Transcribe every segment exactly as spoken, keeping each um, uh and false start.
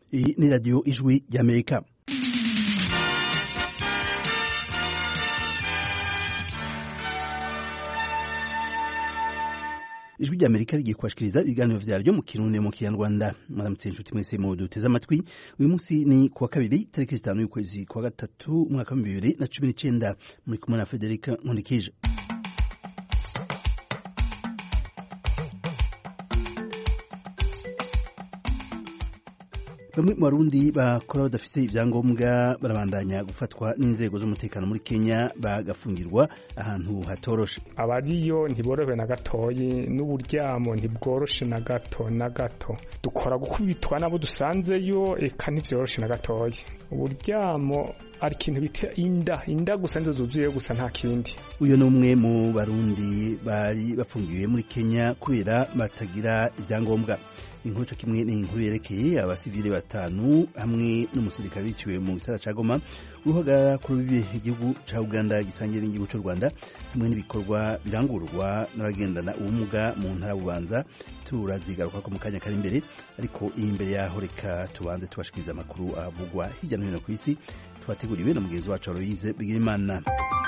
Iyi ni radiyo ijwi ry'Amerika. Ijwi ry'Amerika rigiye kubashikiriza ibiganiro vyaryo mu Kirundi mu Kinyarwanda. Mwaramutse inshuti mwese mu duteze amatwi. Uyu munsi ni kuwa kabiri tariki zitanu y'ukwezi kwa gatatu umwaka wa bibiri na cumi n'icenda. Muri kumwe na Federica Nkundikije. Bamwe mu Barundi bakora badafise ivyangombwa barabandanya gufatwa n'inzego z'umutekano muri Kenya bagafungirwa ahantu hatoroshe. Abariyo ntiborohewe na gatoyi n'uburyamo ntibworoshe na gato na gato. Dukora gukubitwa nabo dusanzeyo eka ntivyoroshe na gatoyi. Uburyamo ari ikintu bita inda inda gusa nzo zuzuye gusa nta kindi. Uyo numwe mu Barundi bari bafungiwe muri Kenya kubera batagira ivyangombwa. Inkuru kimwe ni inkuru yerekeye abasivile batanu hamwe n'umusirikare biciwe mu gisara ca Goma uhagarara ku rubibe igihugu ca Uganda gisangiye n'igihugu c'u Rwanda hamwe n'ibikorwa birangurwa n'abagendana ubumuga mu ntara Bubanza. Turazigaruka ko mu kanya kari imbere, ariko iyi imbere yaho reka tubanze tubashikiriza amakuru avugwa hirya no hino ku isi twateguriwe na mugenzi wacu Aloise Bigirimana.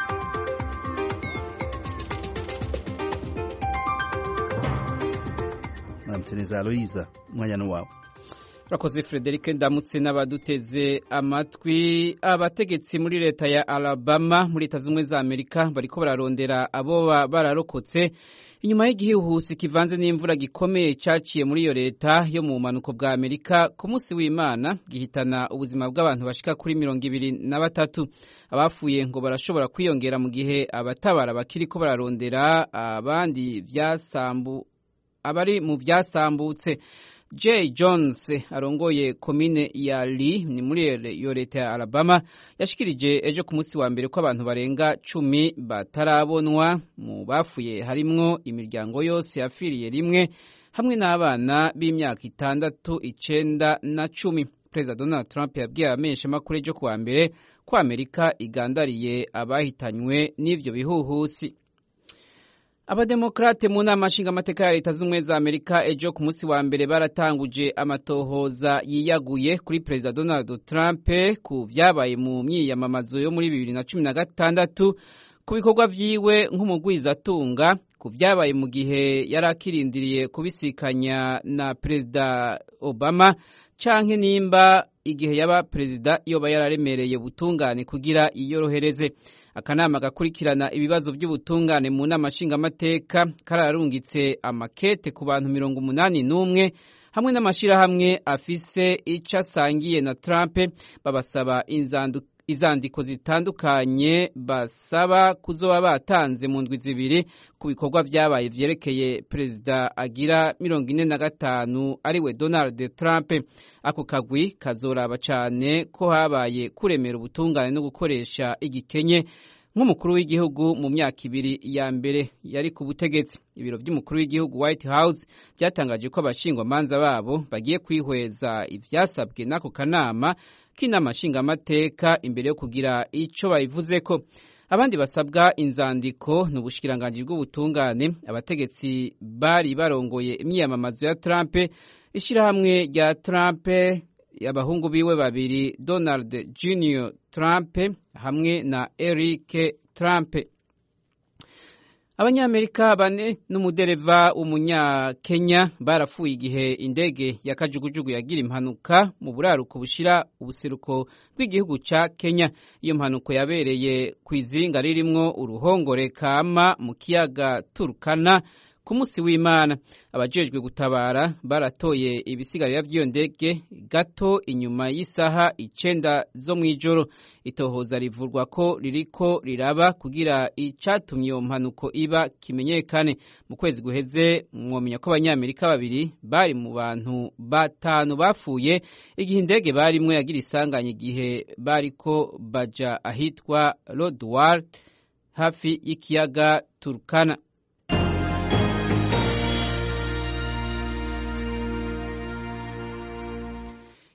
Mwaramutse Aloise, mwanya no wawe. Urakoze Frederic, ndamutse n'abaduteze amatwi. Abategetsi muri leta ya Alabama muri Leta Zunze za Amerika bariko bararondera abo bararokotse inyuma y'igihuhusi kivanze n'imvura gikomeye caciye muri iyo leta yo mu manuko bwa Amerika ku munsi w'Imana gihitana ubuzima bw'abantu bashika kuri mirongo ibiri na batatu. Abafuye ngo barashobora kwiyongera mu gihe abatabara bakiriko bararondera abandi vyasambu abari mu vyasambutse. Jay Jones arongoye komine ya Lee ni muri iyo leta ya Alabama yashikirije ejo ku munsi wa mbere ko abantu barenga cumi batarabonwa. Mu bafuye harimwo imiryango yose yafiriye rimwe hamwe n'abana b'imyaka itandatu, icenda na cumi. Perezida Donald Trump yabwiye abamenyeshamakuru ejo ku wa mbere ko Amerika igandariye abahitanywe n'ivyo bihuhusi. Abademokrate mu nama nshingamateka ya Leta Zunze za Amerika ejo ku munsi wa mbere baratanguje amatohoza yiyaguye kuri Perezida Donald Trump ku vyabaye mu myiyamamazo yo muri bibiri na cumi na gatandatu, ku bikorwa vyiwe nk'umugwizatunga, ku vyabaye mu gihe yari akirindiriye kubisikanya na Perezida Obama, canke nimba igihe yaba Perezida yoba yararemereye ubutungane kugira iyorohereze. Akanama gakurikirana ibibazo by'ubutungane mu nama nshingamateka kararungitse amakete ku bantu mirongo umunani n'umwe hamwe n'amashirahamwe afise ico asangiye na Trump, babasaba inzandu izandiko zitandukanye basaba kuzoba batanze mu ndwi zibiri ku bikorwa vyabaye vyerekeye Perezida agira mirongo ine na gatanu ariwe Donald Trump. Ako kagwi kazoraba cane ko habaye kuremera ubutungane no gukoresha igikenye nk'umukuru w'igihugu mu myaka ibiri ya mbere yari ku butegetsi. Ibiro vy'umukuru w'igihugu White House byatangaje ko abashingwamanza babo bagiye kwihweza ivyasabwe n'ako kanama k'inama nshingamateka imbere yo kugira ico bayivuzeko. Abandi basabwa inzandiko n'ubushikiranganji bw'ubutungane abategetsi bari barongoye imyiyamamazo ya Trump, ishirahamwe rya Trump, abahungu biwe babiri Donald Junior Trump hamwe na Eric Trump. Abanyamerika bane n'umudereva w'umunyakenya barapfuye igihe indege ya kajugujugu yagira impanuka mu buraruko bushira ubuseruko bw'igihugu ca Kenya. Iyo mpanuka yabereye kw'izinga ririmwo uruhongore kama mu kiyaga Turkana ku munsi w'Imana. Abajejwe gutabara baratoye ibisigarira vy'iyo ndege gato inyuma y'isaha icenda zo mw'ijoro. Itohoza rivurwa ko ririko riraba kugira icatumye iyo mpanuko iba kimenyekane. Mu kwezi guheze mwomenya ko abanyamerika babiri bari mu bantu batanu bafuye igihe indege barimwo yagira isanganya igihe bariko baja ahitwa Lodwar hafi y'ikiyaga Turkana.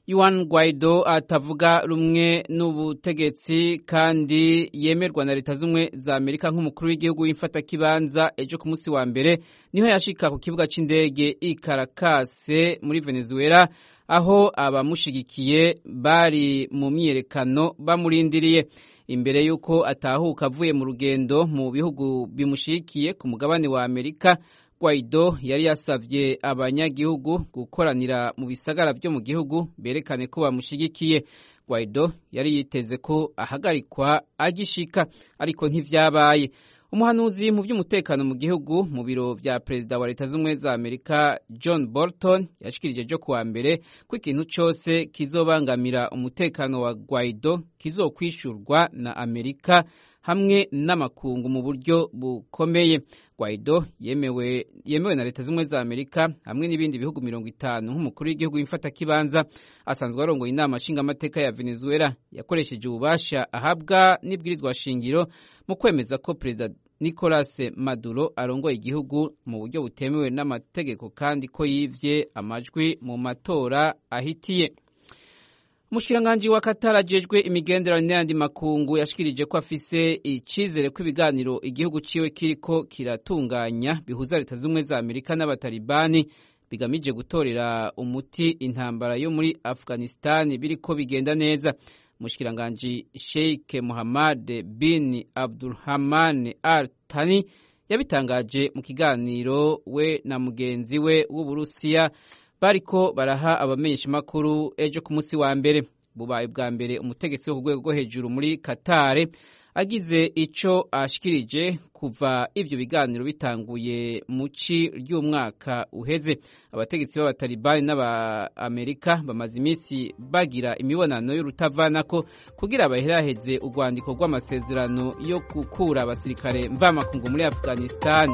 Juan Guaido atavuga rumwe n'ubutegetsi kandi yemerwa na leta z'umwe za Amerika nk'umukuru w'igihugu w'imfatakibanza ejo ku munsi wa mbere niho yashika ku kibuga c'indege i Caracas muri Venezuela aho abamushigikiye bari mu myiyerekano bamurindiriye imbere yuko atahuka avuye mu rugendo mu bihugu bimushigikiye ku mugabane wa Amerika. Guaido yari yasavye abanyagihugu gukoranira mu bisagara byo mu gihugu berekane ko bamushigikiye. Guaido yari yiteze ko ahagarikwa agishika ariko ntivyabaye. Umuhanuzi mu by'umutekano mu gihugu mu biro vya perezida wa leta z'umwe za Amerika John Bolton yashikirije jo kuwa mbere ko ikintu cyose kizobangamira umutekano wa Guaido kizokwishurwa na Amerika hamwe n'amakungu mu buryo bukomeye. Guaido yemewe yemewe na leta z'umwe za Amerika hamwe n'ibindi bihugu mirongo itanu nk'umukuru w'igihugu w'imfatakibanza asanzwe arongoye inama nshingamateka ya Venezuela yakoresheje ububasha ahabwa n'ibwirizwa shingiro mu kwemeza ko perezida Nicolas Maduro arongoye igihugu mu buryo butemewe n'amategeko kandi ko yivye amajwi mu matora ahitiye. Umushikiranganji wa Qatar ajejwe imigenderanire n'ayandi makungu yashikirije ko afise icizere ko ibiganiro igihugu ciwe kiriko kiratunganya bihuza leta z'umwe za Amerika n'abatalibani bigamije gutorera umuti intambara yo muri Afghanistan biriko bigenda neza. Umushikiranganji Sheikh Mohammed bin Abdulrahman Al Thani yabitangaje mu kiganiro we na mugenzi we w'Uburusiya bariko baraha abamenyesha makuru ejo ku munsi wa mbere. Bubaye bwa mbere umutegetsi wo ku rwego rwo hejuru muri Qatar agize ico ashikirije kuva ivyo biganiro bitanguye mu ci ry'umwaka uheze. Abategetsi b'abatalibani n'aba Amerika bamaze imisi bagira imibonano y'urutavanako kugira baheraheze urwandiko rw'amasezerano yo gukura abasirikare mvamakungu muri Afghanistan.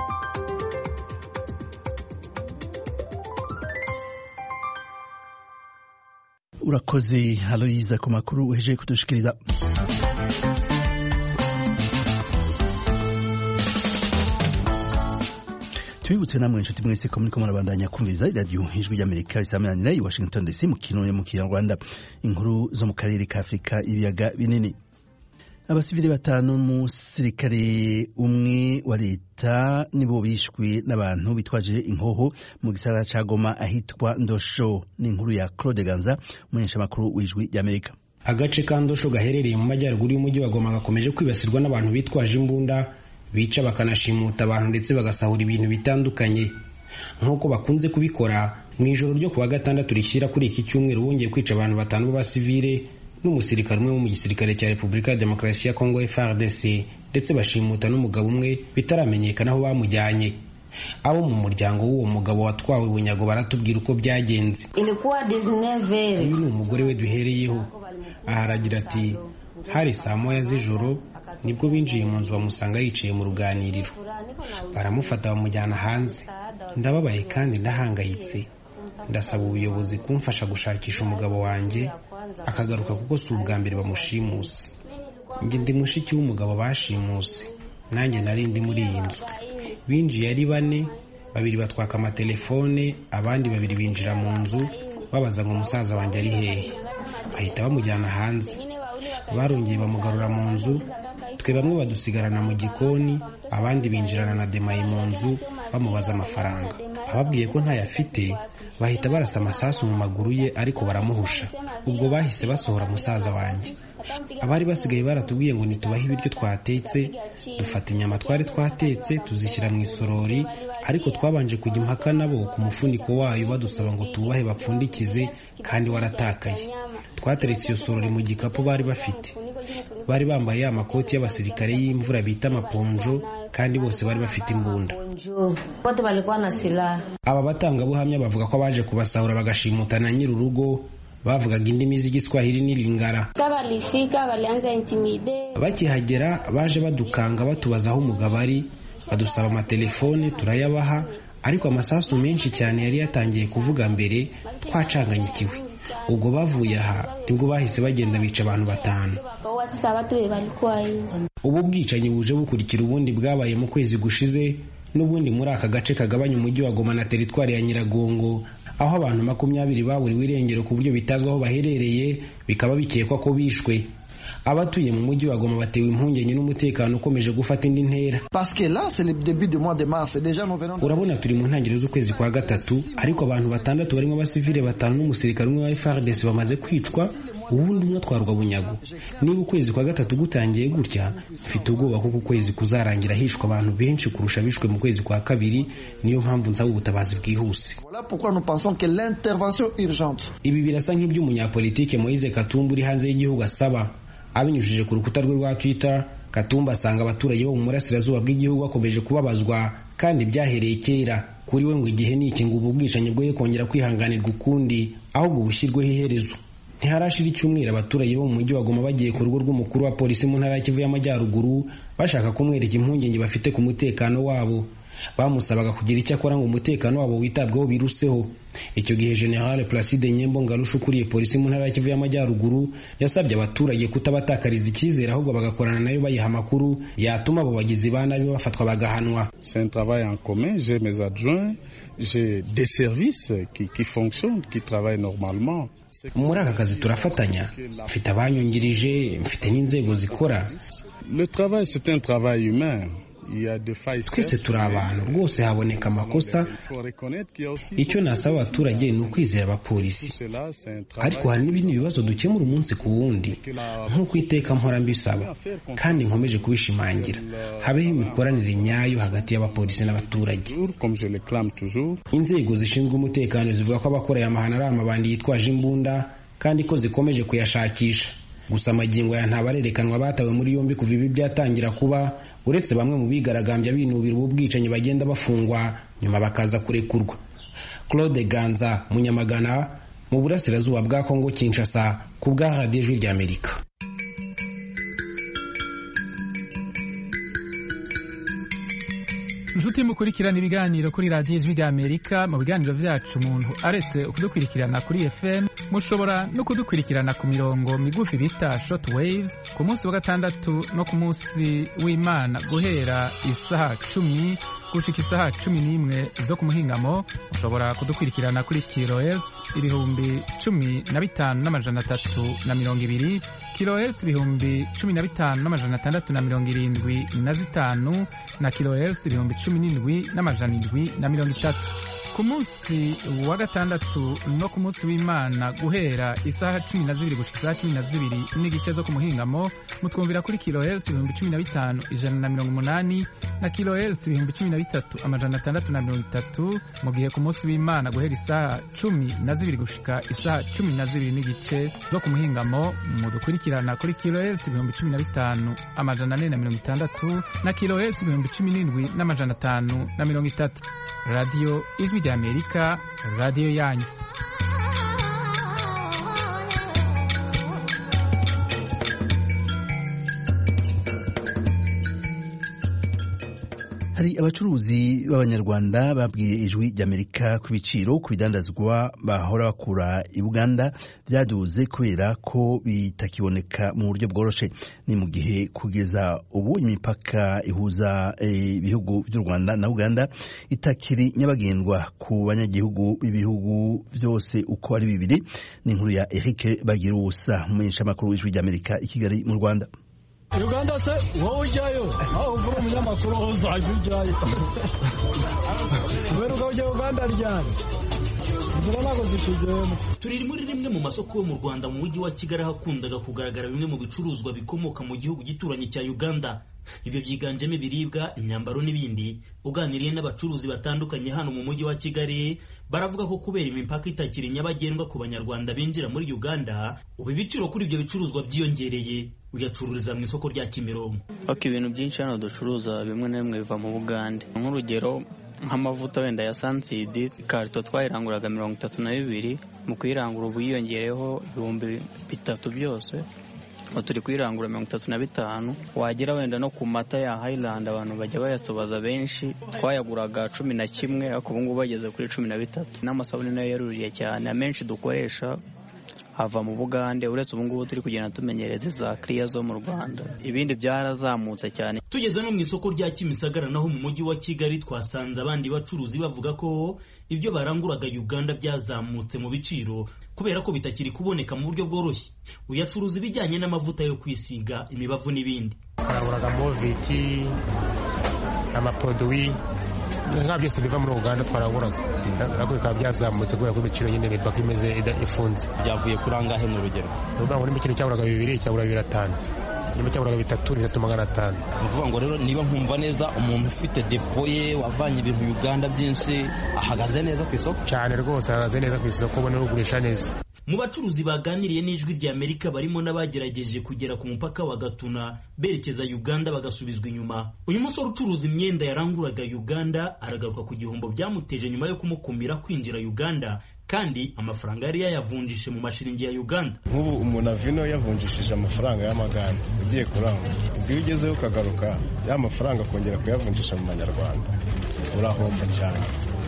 Urakoze Aloyiza ku makuru uhejeje kudushikiriza. Tubibutse namwe inshuti mwese ko muriko murabandanya kumviriza radio Ijwi ry'Amerika risamanira i Washington D C mu kirundi mu Kinyarwanda. Inkuru zo mu karere ka Afrika ibiyaga binini. Abasivili batanu musirikare umwe wa leta nibo bishwe n'abantu bitwaje inkoho mu gisagara ca Goma ahitwa Ndosho. Ni inkuru ya Claude Ganza umunyesha makuru w'Ijwi ry'Amerika. Agace ka Ndosho gaherereye mu majyaruguru y'umujyi wa Goma gakomeje kwibasirwa n'abantu bitwaje imbunda bica bakanashimuta abantu ndetse bagasahura ibintu bitandukanye nk'uko bakunze kubikora mu ijoro ryo kuwa gatandatu rishyira kuri iki cyumweru bongeye kwica abantu batanu b'abasivile n'umusirikare umwe wo mu gisirikare cya Repubulika ya Demokarasi ya Kongo F A R D C ndetse bashimuta n'umugabo umwe bitaramenyekana aho bamujyanye. Abo mu muryango w'uwo mugabo watwawe bunyago baratubwira uko byagenze. Ilikuwa dizineve. Uyu ni umugore we duhereyeho. Aharagira ati hari saa moya z'ijoro nibwo binjiye mu nzu bamusanga yicaye mu ruganiriro. Baramufata bamujyana hanze. Ndababaye kandi ndahangayitse. Ndasaba ubuyobozi kumfasha gushakisha umugabo wanjye akagaruka kuko si ubwa mbere bamushimuse. Nge ndi mushiki w'umugabo bashimuse. Nanjye nari ndi muri iyi nzu. Binjiye ari bane, babiri batwaka amatelefone, abandi babiri binjira mu nzu babaza ngo umusaza wanjye ari hehe. Bahita bamujyana hanze. Barongeye bamugarura mu nzu, twe bamwe badusigarana mu gikoni, abandi binjirana na demaye mu nzu bamubaza amafaranga. Ababwiye ko ntayafite, bahita barasa amasasu mu maguru ye ariko baramuhusha. Ubwo bahise basohora musaza wanjye. Abari basigaye baratubwiye ngo nitubahe ibiryo twatetse, dufata inyama twari twatetse tuzishyira mu isorori, ariko twabanje kujya impaka nabo ku mufuniko wayo badusaba ngo tubahe bapfundikize kandi waratakaye. Twateretse iyo sorori mu gikapu bari bafite. Bari bambaye ya makoti y'abasirikare y'imvura bita amaponjo kandi bose bari bafite imbunda. Wote walikuwa na silaha. Aba batangabuhamya bavuga ko baje kubasahura bagashimuta na nyirurugo bavugaga indimi z'igiswahili n'ilingara. Balifika balianza intimide. Bakihagera baje badukanga batubaza aho umugabo ari, badusaba amatelefone turayabaha, ariko amasasu menshi cyane yari yatangiye kuvuga mbere twacanganyikiwe. Ubwo bavuye aha nibwo bahise bagenda bica abantu batanu. Ubu bwicanyi buje bukurikira ubundi bwabaye mu kwezi gushize n'ubundi muri aka gace kagabanya umujyi wa Goma na teritwari ya Nyiragongo, aho abantu makumyabiri baburiwe irengero ku buryo bitazwi aho baherereye, bikaba bikekwa ko bishwe. Abatuye mu mujyi wa Goma batewe impungenge n'umutekano ukomeje gufata indi ntera. Urabona turi mu ntangiriro z'ukwezi kwa gatatu, ariko abantu batandatu barimo abasivile batanu n'umusirikare umwe wa F A R D C bamaze kwicwa, ubundi umwe atwarwa bunyago. Niba ukwezi kwa gatatu gutangiye gutya, mfite ubwoba ko ukwezi kuzarangira hishwa abantu benshi kurusha bishwe mu kwezi kwa kabiri. Niyo mpamvu nsaba ubutabazi bwihuse. Ibi birasa nk'iby'umunyapolitike Moise Katumbi uri hanze y'igihugu asaba. Abinyujije ku rukuta rwe rwa Twitter, Katumbi asanga abaturage bo mu burasirazuba bw'igihugu bakomeje kubabazwa kandi byahereye kera. Kuri we ngo igihe ni iki ngo ubu bwicanyi bwoye kongera kwihanganirwa ukundi, ahubwo bushyirweho iherezo. Ntiharashira icyumweru abaturage bo mu mujyi wa Goma bagiye ku rugo rw'umukuru wa polisi mu ntara ya Kivu y'Amajyaruguru bashaka kumwereka impungenge bafite ku mutekano wabo. Bamusabaga kugira icyo akora ngo umutekano wabo witabweho biruseho. Icyo gihe General Placide Nyembo Ngarusha ukuriye polisi mu ntara ya Kivu y'Amajyaruguru yasabye abaturage kutabatakariza icyizere, ahubwo bagakorana nayo bayiha amakuru yatuma abo bagizi ba nabi bafatwa bagahanwa. C'est un travail en commun, j'ai mes adjoints, j'ai des services qui, qui fonctionnent, qui travaillent normalement. Muri aka kazi turafatanya, mfite abanyungirije, mfite n'inzego zikora. Le travail c'est un travail humain. Twese turi abantu, rwose haboneka amakosa. Icyo nasaba abaturage ni ukwizera abapolisi, ariko hari n'ibindi bibazo dukemura umunsi ku wundi nk'uko iteka mpora mbisaba, kandi nkomeje kubishimangira. Habeho imikoranire nyayo hagati y'abapolisi n'abaturage. Inzego zishinzwe umutekano zivuga ko abakora aya mahano ari amabandi yitwaje imbunda kandi ko zikomeje kuyashakisha. Gusa amagingo aya ntabarerekanwa batawe muri yombi kuva ibi byatangira kuba, uretse bamwe mu bigaragambya binubira ubu bwicanyi bagenda bafungwa nyuma bakaza kurekurwa. Claude Ganza, Munyamagana, mu burasirazuba bwa Kongo Kinshasa, ku bwa Radio Ijwi ry'Amerika. Nshuti mukurikirana ibiganiro kuri Radio Ijwi ry'Amerika, mu biganiro byacu umuntu aretse kudukurikirana kuri F M, mushobora no kudukurikirana ku mirongo migufi bita short waves ku munsi wa gatandatu no ku munsi w'Imana guhera isaha cumi gushika isaha cumi n'imwe zo ku muhingamo. Mushobora kudukurikirana kuri kilohertz ibihumbi cumi na bitanu n'amajana atatu na mirongo ibiri, kilohertz ibihumbi cumi na bitanu n'amajana atandatu na mirongo irindwi na zitanu, na kilohertz ibihumbi cumi n'indwi n'amajana indwi na mirongo itatu. Ku munsi wa gatandatu no ku munsi w'Imana guhera isaha cumi na zibiri gushika isaha cumi na zibiri n'igice zo ku muhingamo, mutwumvira kuri kilohertz ibihumbi cumi na bitanu ijana na mirongo umunani, na kilohertz ibihumbi cumi na bitatu amajana atandatu na mirongo itatu. Mu gihe ku munsi w'Imana guhera isaha cumi na zibiri gushika isaha cumi na zibiri n'igice zo ku muhingamo, mudukurikirana kuri kilohertz ibihumbi cumi na bitanu amajana ane na mirongo itandatu, na kilohertz ibihumbi cumi n'indwi n'amajana atanu na mirongo itatu. Radio Ijwi ry'Amerika, radio yanyu. Hari abacuruzi b'Abanyarwanda babwiye Ijwi ry'Amerika ku biciro ku bidandazwa bahora bakura i Buganda byaduze kubera ko bitakiboneka mu buryo bworoshe. Ni mu gihe kugeza ubu imipaka ihuza ibihugu by'u Rwanda na Uganda itakiri nyabagendwa ku banyagihugu b'ibihugu byose uko ari bibiri. Ni inkuru ya Eric Bagirusa, umumenyeshamakuru w'Ijwi ry'Amerika i Kigali mu Rwanda. Uganda se wowe ujyayo aho uvura umunyamakuru uzajya ujyayo kubera uko ujya Uganda ryari turi muri rimwe mu masoko yo mu Rwanda mu mujyi wa Kigali hakundaga kugaragara bimwe mu bicuruzwa bikomoka mu gihugu gituranye cya Uganda. Ibyo byiganjemo ibiribwa, imyambaro n'ibindi. Uganiriye n'abacuruzi batandukanye hano mu mujyi wa Kigali baravuga ko kubera imipaka itakiri nyabagendwa ku Banyarwanda binjira muri Uganda, ubu ibiciro kuri ibyo bicuruzwa byiyongereye. Uyacururiza mu isoko rya Kimironko. Okay, ibintu byinshi hano ducuruza bimwe na bimwe biva mu Buganda. Nk'urugero nk'amavuta wenda ya Sunseed, karito twayiranguraga mirongo itatu na bibiri, mu kuyirangura ubu yiyongereho ibihumbi bitatu byose. Turi kuyirangura mirongo itatu na bitanu. Wagera wenda no ku mata ya Highland abantu bajya bayatubaza benshi, twayaguraga cumi na kimwe ariko ubu ngubu bageze kuri cumi na bitatu. N'amasabune nayo yaruriye cyane, amenshi dukoresha ava mu Bugande, uretse ubu ngubu turi kugenda tumenyereza za clear zo mu Rwanda. Ibindi byarazamutse cyane. Tugeze no mu isoko rya Kimisagara naho mu mujyi wa Kigali twasanze abandi bacuruzi bavuga ko ibyo baranguraga Uganda byazamutse mu biciro kubera ko bitakiri kuboneka mu buryo bworoshye. Uyacuruza ibijyanye n'amavuta yo kwisiga, imibavu n'ibindi. Baranguraga moviti, amaproduwi, nka byose biva muri Uganda twaranguraga. Nako bikaba byazamutse kubera ko ibiciro nyine bipaka imeze ifunze. Byavuye kuri angahe n'urugero? Uvuga ngo n'imikino cyaburaga bibiri cyabura bibiri atanu. Nyuma cyaburaga bitatu bitatu magana atanu. Uvuga ngo rero niba nkumva neza umuntu ufite depo ye wavanye ibintu Uganda byinshi ahagaze neza ku isoko? Cyane rwose ahagaze neza ku isoko, ubona ugurisha neza. Mu bacuruzi baganiriye n'Ijwi rya Amerika barimo n'abagerageje kugera ku mupaka wa Gatuna berekeza Uganda bagasubizwa inyuma. Uyu musore ucuruza imyenda yaranguraga Uganda aragaruka ku gihombo byamuteje nyuma yo kumukumira kwinjira Uganda, kandi amafaranga yari yayavunjishe mu mashiringi ya Uganda. Nk'ubu umuntu avino yavunjishije amafaranga y'amaganda ugiye kurangura, iyo ugezeho ukagaruka ya mafaranga kongera kuyavunjisha mu manyarwanda urahomba cyane.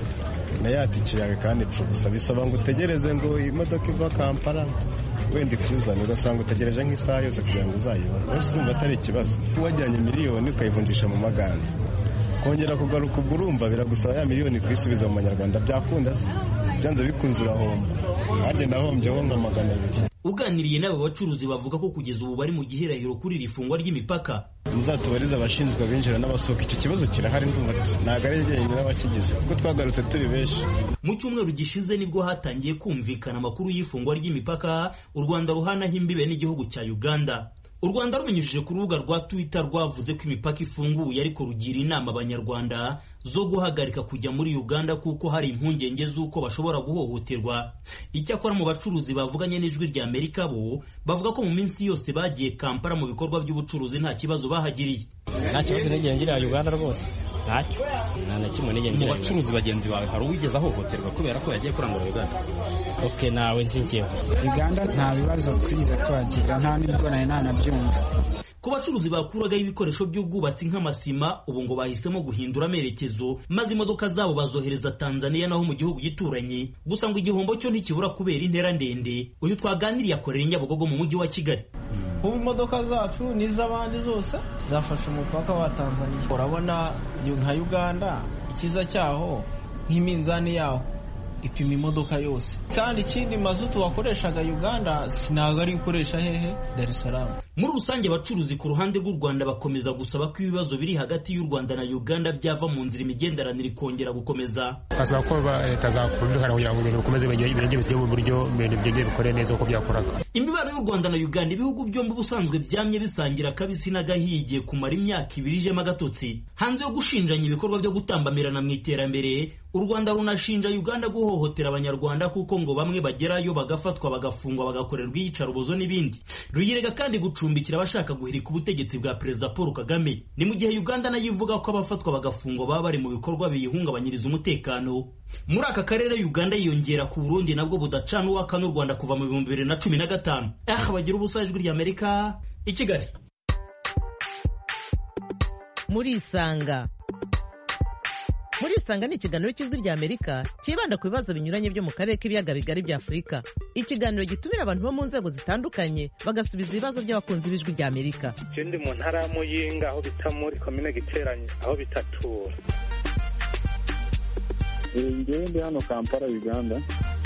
Na yatike yawe kandi gusa bisaba ngo utegereze ngo imodoka iva Kampala wenda ikuzane, ugasanga utegereje nk'isaha yose kugira ngo uzayibone. Bose urumva atari ikibazo. Wajyanye miliyoni ukayivunjisha mu maganda, kongera kugaruka ubwo urumva biragusaba ya miliyoni kwisubiza mu manyarwanda. Byakunda se? Byanze bikunze urahomba. Nanjye nahombyeho nka magana abiri. Uganiriye n'abo bacuruzi bavuga ko kugeza ubu bari mu gihirahiro kuri iri fungwa ry'imipaka. Muzatubariza abashinzwe abinjira n'abasohoka, icyo kibazo kirahari ndumva ntabwo ari jyenyine n'abakigize kuko twagarutse turi benshi. Mu cyumweru gishize nibwo hatangiye kumvikana amakuru y'ifungwa ry'imipaka u Rwanda ruhanaho imbibe n'igihugu cya Uganda. U Rwanda rumenyesheje ku rubuga rwa Twitter rwavuze ko imipaka ifunguye, ariko rugira inama abanyarwanda zo guhagarika kujya muri Uganda kuko hari impungenge z'uko bashobora guhohoterwa. Icyakora mu bacuruzi bavuganye n'Ijwi rya Amerika bo bavuga ko mu minsi yose bagiye Kampala mu bikorwa by'ubucuruzi nta kibazo bahagiriye. Nta kibazo nigeze ngira Uganda rwose. Ntacyo. Nta na kimwe nigeze ngira. Mu bacuruzi bagenzi bawe hari uwigeze ahohoterwa kubera ko yagiye kurangura Uganda? Okay, nawe nzingiyeho. Uganda nta bibazo twize tuhagira, nta nibwo nayo nanabyumva. Ku bacuruzi bakuragaho ibikoresho by'ubwubatsi nk'amasima ubu ngo bahisemo guhindura amerekezo maze imodoka zabo bazohereza Tanzania naho mu gihugu gituranye. Gusa ngo igihombo cyo ntikibura kubera intera ndende. Uyu twaganiriye akorera i Nyabugogo mu mujyi wa Kigali. Ubu imodoka zacu n'iz'abandi zose zafashe umupaka wa Tanzania. Urabona nka Uganda ikiza cyaho nk'iminzani yaho ipima imodoka yose, kandi ikindi mazutu wakoreshaga Uganda sinaga ari ukoresha hehe Dar es Salaam. Muri rusange abacuruzi ku ruhande rw'u Rwanda bakomeza gusaba ko ibibazo biri hagati y'u Rwanda na Uganda byava mu nzira imigenderanire ikongera gukomeza. Asaba ko leta zakumvikana kugira ngo ibintu bikomeze birenge bisye mu buryo ibintu byegeye bikore neza uko byakoraga. Imibano y'u Rwanda na Uganda ibihugu byombi busanzwe byamye bisangira kabisi n'agahiye kumara imyaka ibiri ijemo agatotsi. Hanze yo gushinjanya ibikorwa byo gutambamirana mu iterambere, u Rwanda runashinja Uganda guhohotera abanyarwanda kuko ngo bamwe bagerayo bagafatwa bagafungwa bagakorerwa iyicarubozo n'ibindi. Ruyirega kandi gucumbikira abashaka guhirika ubutegetsi bwa Perezida Paul Kagame. Ni mu gihe Uganda nayo ivuga ko abafatwa bagafungwa baba bari mu bikorwa biyihungabanyiriza umutekano. Muri aka karere Uganda yiyongera ku Burundi nabwo budacana uwaka n'u Rwanda kuva mu bihumbi bibiri na cumi na gatanu. Ah, bagira ubusa Ijwi rya Amerika i Kigali. Muri Isanga. Muri Isanga ni ikiganiro cy'Ijwi rya Amerika kibanda ku bibazo binyuranye byo mu karere k'ibiyaga bigari bya Afurika. Ikiganiro gitumira abantu bo mu nzego zitandukanye bagasubiza ibibazo by'abakunzi b'Ijwi rya Amerika. Je ndi mu ntara ya Muyinga aho bita muri komine Giteranye aho bitatura. Ngiye ndi hano Kampala Uganda.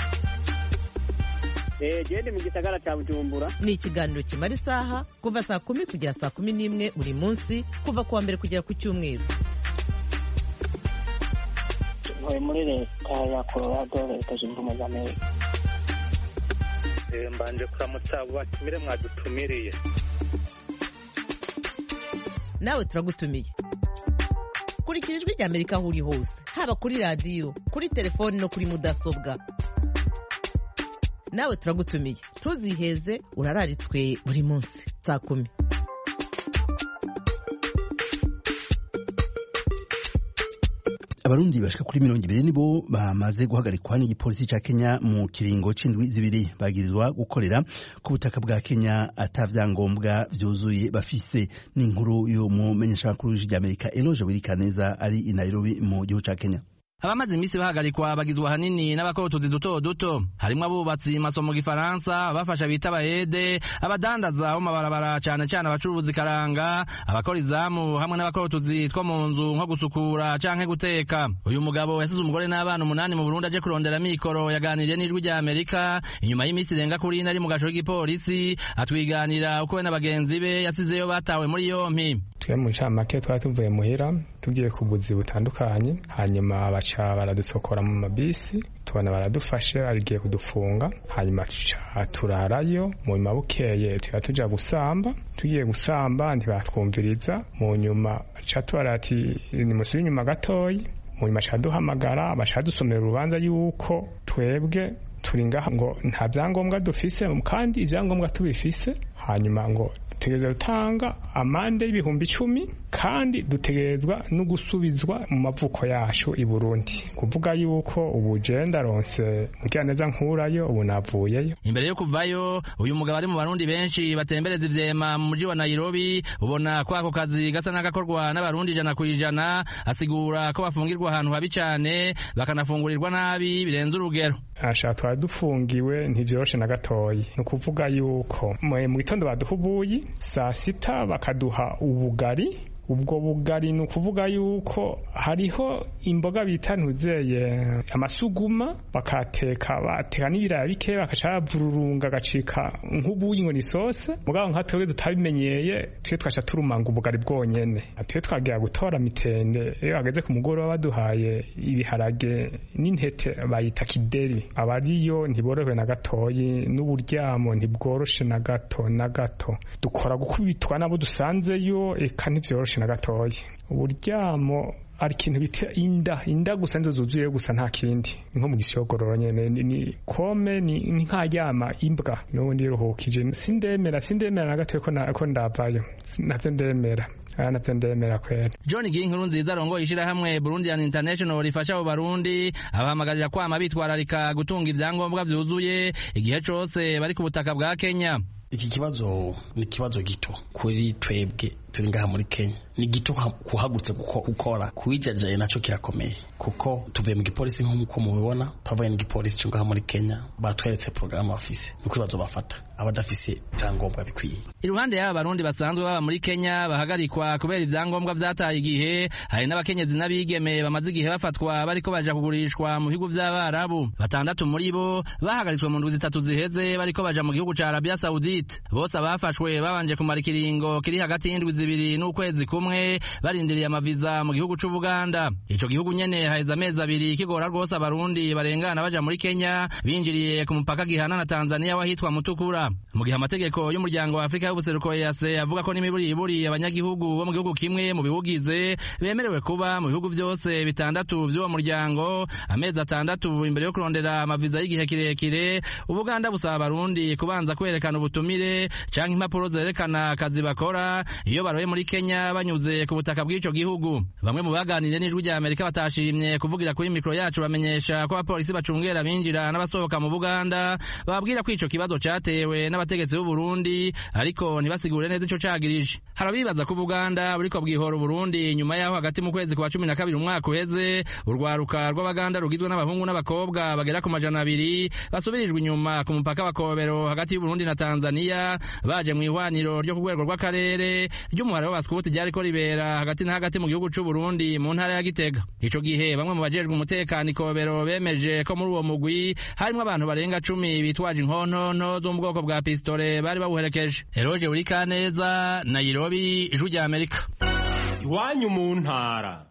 Eh je ndi mu gisagara cya Bujumbura. Ni ikiganiro kimara isaha kuva saa kumi kugera saa kumi n'imwe buri munsi kuva kuwa mbere kugera ku cyumweru. Ntuye muri leta ya Colorado, leta zunze ubumwe za Amerika. Eh mbanje kuramutsa abo batumire mwadutumiriye. Nawe turagutumiye. Kurikira Ijwi rya Amerika aho uri hose, haba kuri radio, kuri telefone no kuri mudasobwa. Nawe turagutumiye. Ntuziheze, urararitswe buri munsi saa kumi. Abarundi bashika kuri mirongo ibiri nibo bamaze guhagarikwa n'igipolisi ca Kenya mu kiringo c'indwi zibiri bagirizwa gukorera ku butaka bwa Kenya atavyangombwa vyuzuye bafise. N'inkuru yo mu menyesha makuru y'Amerika Eloge Wirikaneza ari i Nairobi mu gihugu ca Kenya. abamaze iminsi bahagarikwa bagizwe ahanini n'abakora utuzi duto duto harimwo abubatsi masomo mu gifaransa abafasha bita abayede abadandaza bo mabarabara cyane cyane abacuruzi karanga abakora izamu hamwe n'abakora utuzi two mu nzu nko gusukura canke guteka uyu mugabo yasize umugore n'abana umunani mu Burundi aje kurondera mikoro yaganiriye n'ijwi rya Amerika inyuma y'iminsi irenga kuri ine ari mu gasho k'igipolisi atwiganira uko we n'abagenzi be yasizeyo batawe muri yompi twe mu ncamake twari tuvuye muhira tugiye ku buzi butandukanye hanyuma baca baradusokora mu mabisi tubona baradufashe arigiye kudufunga hanyuma tuca turarayo mu nyuma bukeye tuya tuja gusamba tugiye gusamba ntibatwumviriza mu nyuma baca tubarati ni musi inyuma gatoyi mu nyuma baca duhamagara baca dusomera urubanza yuko twebwe turi ngaha ngo nta byangombwa dufise kandi ibyangombwa tubifise hanyuma ngo dutegerezwa gutanga amande y'ibihumbi icumi kandi dutegerezwa no gusubizwa mu mavuko yacu i Burundi kuvuga yuko ubu je ndaronse mugiraneza nkurayo ubu navuyeyo imbere yo kuvayo uyu mugabo ari mu Barundi benshi batembereza ivyema mu muji wa Nairobi ubona kwako kazi gasa n'agakorwa n'abarundi ijana ku ijana asigura ko bafungirwa ahantu habi cane bakanafungurirwa nabi birenze urugero asha twari dufungiwe ntivyoroshe na gatoyi no kuvuga yuko mu gitondo baduhubuyi saa sita bakaduha ubugari ubwo bugari ni ukuvuga yuko hariho imboga bita ntuzeye amasuguma bakateka bateka n'ibiraya bike bakaca bavururunga gacika nk'ubuyi ngo ni sose mugabo nka twebwe tutabimenyeye twe twaca turumanga ubugari bwonyene twe twagiye gutora mitende iyo ageze ku mugoroba baduhaye ibiharage n'intete bayita kideri abariyo ntiborohewe na gatoyi n'uburyamo ntibworoshe na gato na gato dukora gukubitwa nabo dusanzeyo eka ntivyoroshe na gatoyi uburyamo ari ikintu bita inda inda gusa nzo zuzuye gusa nta kindi nko mu gisogororo nyene ni kome ni nkajyama imbwa n'ubundi ruhukije sindemera sindemera na gatoyi ko ko ndavayo navyo ndemera navyo ndemera kwera John Ginkuru nziza rongo ishira hamwe Burundian International rifasha abo Barundi abahamagarira kwama bitwararika gutunga ivyangombwa vyuzuye igihe cose bari ku butaka bwa Kenya. Iki kibazo ni kibazo gito kuri twebwe turi ngaha muri Kenya ni gito kuhagutse gukora kuwijajaye naco kirakomeye kuko tuvuye mu gipolisi nk'uko mubibona tuvuye mu gipolisi cyo ngaha muri Kenya batweretse program office nuko bibazo bafata abadafise ibyangombwa bikwiye. Iruhande y'aba Barundi basanzwe baba muri Kenya bahagarikwa kubera ibyangombwa vyataye igihe hari n'abakenyezi n'abigeme bamaze igihe bafatwa bariko baja kugurishwa mu bihugu vy'Abarabu batandatu muri bo bahagaritswe mu ndwi zitatu ziheze bariko baja mu gihugu ca Arabia Saudite bose abafashwe babanje kumara ikiringo kiri hagati y'indwi zibiri n'ukwezi kumwe barindiriye amaviza mu gihugu c'u Buganda. Ico gihugu nyene haheze amezi abiri kigora rwose abarundi barengana baja muri Kenya binjiriye ku mupaka gihana na Tanzania wahitwa Mutukura mu gihe amategeko y'umuryango wa Afrika y'ubuseruko E A C avuga ko n'imiburi iburi abanyagihugu bo mu gihugu kimwe mu bihugize bemerewe kuba mu bihugu byose bitandatu by'uwo muryango amezi atandatu imbere yo kurondera amaviza y'igihe kirekire. Ubuganda busaba abarundi kubanza kwerekana ubutumire canke impapuro zerekana akazi bakora iyo baroye muri Kenya banyuze ku butaka bw'ico gihugu. Bamwe mu baganiriye n'ijwi rya Amerika batashimye kuvugira kuri mikro yacu bamenyesha ko abapolisi bacungera binjira n'abasohoka mu Buganda bababwira ko ico kibazo catewe n'abategetsi b'u Burundi ariko ntibasigure neza ico cagirije. Harabibaza ko Buganda buriko bwihora Burundi nyuma yaho hagati mu kwezi kwa cumi na kabiri umwaka uheze urwaruka rw'Abaganda rugizwe n'abahungu n'abakobwa bagera ku majana abiri basubirijwe inyuma ku mupaka wa Kobero hagati y'u Burundi na Tanzania baje mu ihwaniro ryo ku rwego rw'akarere ry'umuhara w'abaskuti ryariko ribera hagati na hagati mu gihugu c'u Burundi mu ntara ya Gitega. Ico gihe bamwe mu bajejwe umutekano i Kobero bemeje ko muri uwo mugwi harimo abantu barenga cumi bitwaje inkontonto zo mu bwoko bwa pistole bari bawuherekeje. Eroje Urikaneza, Nairobi, Ijwi rya Amerika. Iwanyu mu ntara.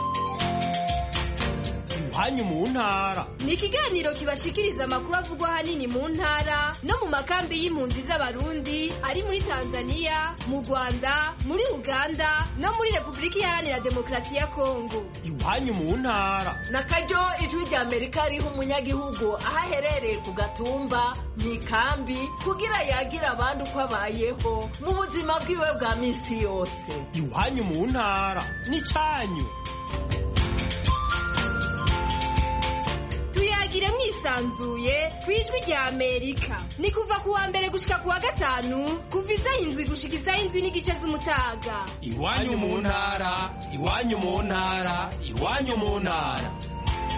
Iwanyu mu ntara ni ikiganiro kibashikiriza amakuru avugwa hanini mu ntara no mu makambi y'impunzi z'abarundi ari muri Tanzania, mu Rwanda, muri Uganda no muri Republika Iharanira Demokarasi ya Kongo. Iwanyu mu ntara nakaryo Ijwi rya Amerika riha umunyagihugu aho aherereye ku gatumba mu ikambi kugira yagira abandi uko abayeho mu buzima bwiwe bwa minsi yose. Iwanyu mu ntara ni cyanyu. Tuyagire mwisanzuye kwijwi rya Amerika ni kuva kuwa mbere gushika kuwa gatanu kuva isaha indwi gushika isaha indwi n'igice z'umutaga. Iwanyu mu ntara, iwanyu mu ntara, iwanyu mu ntara.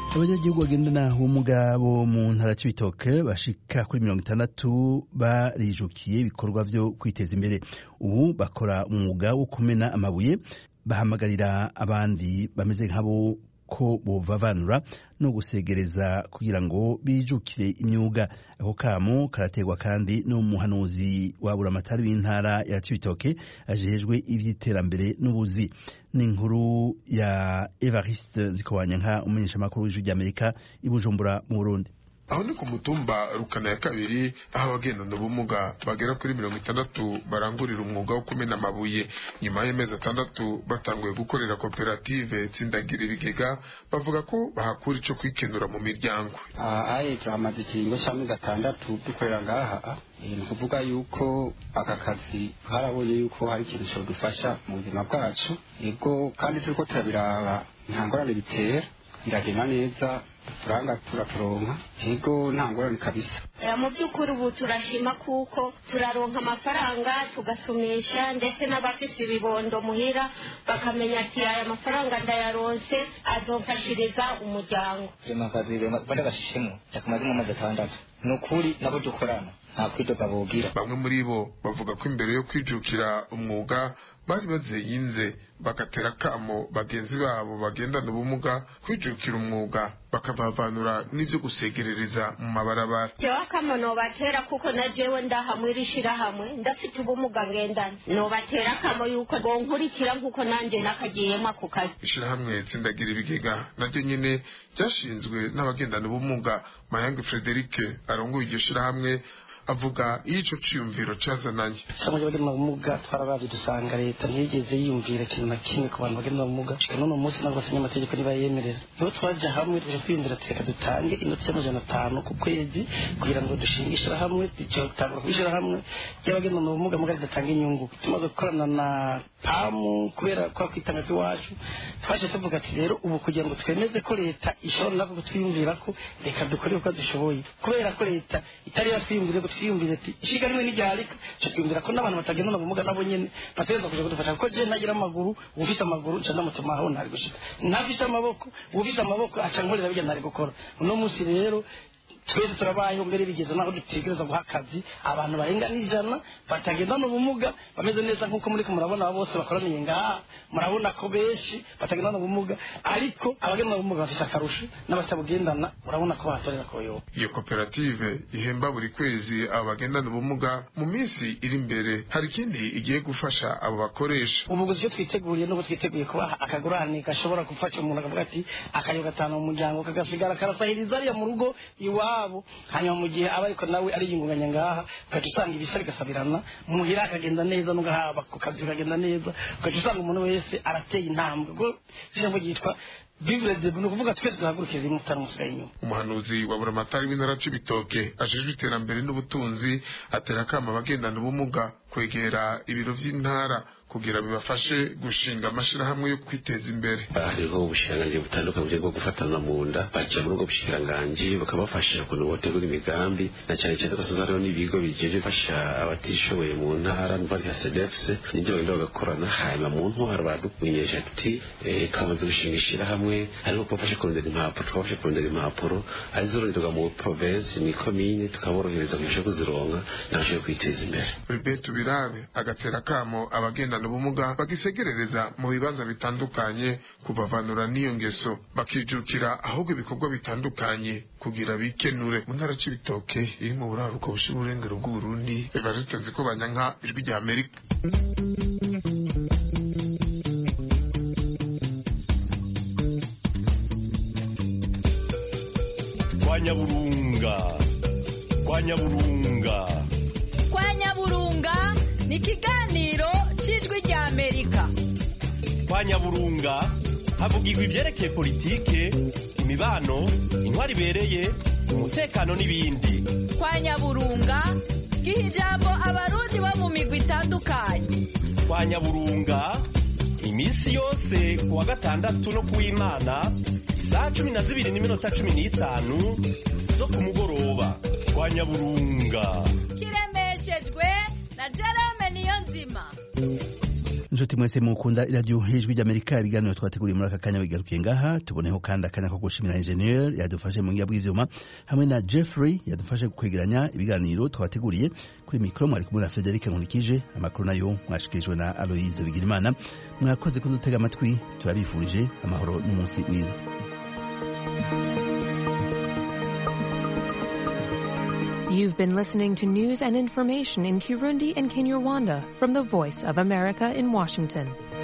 abanyagihugu bagendana ubumuga bo mu ntara c'ibitoke bashika kuri mirongo itandatu barijukiye ibikorwa vyo kwiteza imbere. Ubu bakora umwuga wo kumena amabuye, bahamagarira abandi bameze nk'abo ko bovavanura no gusegereza kugira ngo bijukire imyuga. Ako kamo karategwa kandi n'umuhanuzi wa buramatari w'intara ya Cibitoke ajejwe ivy'iterambere n'ubuzi. Ni inkuru ya Evariste Zikobanyanka, umumenyeshamakuru w'ijwi ry'Amerika i Bujumbura mu Burundi. Aho ni ku mutumba Rukana ya kabiri, aho abagendana ubumuga bagera kuri mirongo itandatu barangurira umwuga wo kumena amabuye. Nyuma y'amezi atandatu batanguye gukorera koperative Tsindagira Ibigega, bavuga ko bahakura ico kwikenura mu miryango. Aye turamaze ikiringo c'amezi atandatu dukorera ngaha. Ni kuvuga yuko aka kazi harabonye yuko hari ikintu cyo dufasha mu buzima bwacu, yego kandi turiko turabiraba nta ngorane bitera, iragenda neza, turanga turaturonka, yego nta ngorane kabisa. Mu by'ukuri ubu turashima kuko turaronka amafaranga tugasomesha, ndetse n'abafise ibibondo muhira bakamenya ati aya mafaranga ndayaronse azofashiriza umuryango. Akazi bari gashishimo yakamaze mu mazi atandatu, ni ukuri nabo dukorana nta kwidoga bogira. Bamwe muri bo bavuga ko imbere yo kwijukira umwuga bari bazeyinze, bagatera kamo bagenzi babo bagendana ubumuga kwijukira umwuga bakabavanura n'ivyo gusegerereza mu mabarabara. Jewe kamo nobatera kuko na jewe ndahamwirishira hamwe ndafite ubumuga ngendana, nobatera kamo yuko bonkurikira nkuko nanje nakagiyemo ku kazi. Ishirahamwe Tsindagira Ibigega naryo nyene ryashinzwe n'abagendana ubumuga. Mayange Frederic arongoye iryo shirahamwe avuga ico ciyumviro cazananye. Samuje bagenda ubumuga twarabaje dusanga leta ntiyigeze yiyumvira ikintu na kimwe ku bantu bagenda ubumuga. None umunsi nabwo sinye amategeko niba yemerera. Niho twaje hamwe tuje kwiyumvira teka dutange inoti y'amajana atanu ku kwezi kugira ngo dushingishe hamwe ico tangura kwishira hamwe y'abagenda ubumuga mugari datanga inyungu. Tumaze gukorana na pamu kubera kwa kwitanga iwacu twaje tuvuga ati rero ubu kugira ngo twemeze ko leta ishobora nako kutwiyumvira ko reka dukore uko dushoboye, kubera ko leta itari yatwiyumvira twiyumvire ati ishiga rimwe n'iryarika cyumvira ko n'abantu batagenda n'ubumuga nabo nyene bateza kuja kudufasha kuko je ntagira amaguru, ufise amaguru nca ndamutuma aho ntari gushika, ntafise amaboko ufise amaboko aca nkorera bijya ntari gukora. Uno munsi rero twese turabayeho mbere bigeze naho dutegereza guha akazi abantu barenga n'ijana batagenda n'ubumuga bameze neza nk'uko muri ko murabona abo bose bakoraniye ngaha, murabona ko benshi batagenda n'ubumuga, ariko abagenda n'ubumuga bafise akarusho n'abatabugendana murabona ko batorera koyo. Iyo koperative ihemba buri kwezi abagenda n'ubumuga. Mu minsi iri imbere hari ikindi igiye gufasha abo bakoresha. Ubuguzi cyo twiteguriye no twiteguye kubaha akagurane gashobora gufasha umuntu akavuga ati akayo gatanu mu muryango kagasigara karasahiriza ariya mu rugo iwa abo, hanyuma mu gihe aba ariko nawe ari yingunganya ngaha ukaca usanga ibisa bigasabirana muhira akagenda neza n'ugahaba ku kazi kagenda neza, ukaca usanga umuntu wese arateye intambwe. Ubwo ijambo ryitwa Bible de no kuvuga twese duhagurukira rimwe utaramusigaye inyuma. Umuhanuzi wa buramatari w'intara c'ibitoke ajejwe iterambere n'ubutunzi atera kama abagendana ubumuga kwegera ibiro vy'intara kugira bibafashe gushinga amashirahamwe yo kwiteza imbere. Hariho ubushiranganje butandukanye bwo gufatana mu nda, baje muri ubwo bushiranganje bakabafasha ukuntu botegura imigambi, na cyane cyane basozaho n'ibigo bijeje fasha abatishoboye mu ntara n'abari C D F C n'ibyo bagenda bagakorana. Hanyuma mu ntwaro baradukumenyesha ati kamaze gushingishira hamwe ariko kubafasha kurondera impapuro, twafashe kurondera impapuro azoroherwa mu province mu commune tukaborohereza mu kuzironka n'abashoboye kwiteza imbere. Roberto Birabe agatera kamo abagenda ubumuga bagisegerereza mu bibanza bitandukanye kubavanura n'iyo ngeso bakijukira ahubwo ibikorwa bitandukanye kugira bikenure. Mu ntara c'ibitoke iri mu buraruko bushira uburengero bw'Uburundi, Evariste Nzikobanyanka, ijwi rya Amerika. Kwa Nyaburunga, kwa Nyaburunga, kwa Nyaburunga ni ikiganiro cy'ijwi rya Amerika. Kwa Nyaburunga havugirwa ivyerekeye politike, imibano, intwari ibereye, umutekano n'ibindi. Kwa Nyaburunga giha ijambo abarundi bo mu migwi itandukanye. Kwa Nyaburunga iminsi yose kuwa gatandatu no kuw'Imana isaha cumi na zibiri n'iminota cumi n'itanu zo ku mugoroba. Kwa Nyaburunga kiremeshejwe na Jerome Niyonzima. inshuti mwese mukunda iradiyo ijwi ry'Amerika ibiganiro twateguriye muri aka kanya bigarukiye ngaha tuboneho kandi akanya ko gushimira engineer yadufashe mu ngiya bw'ivyuma hamwe na Jeffrey yadufashe kwegeranya ibiganiro twateguriye kuri mikro mwari kumwe na Frederic Nkulikije amakuru nayo mwashikirijwe na Aloise Bigirimana mwakoze kudutega amatwi turabifurije amahoro n'umunsi mwiza. You've been listening to news and information in Kirundi and Kinyarwanda from the Voice of America in Washington.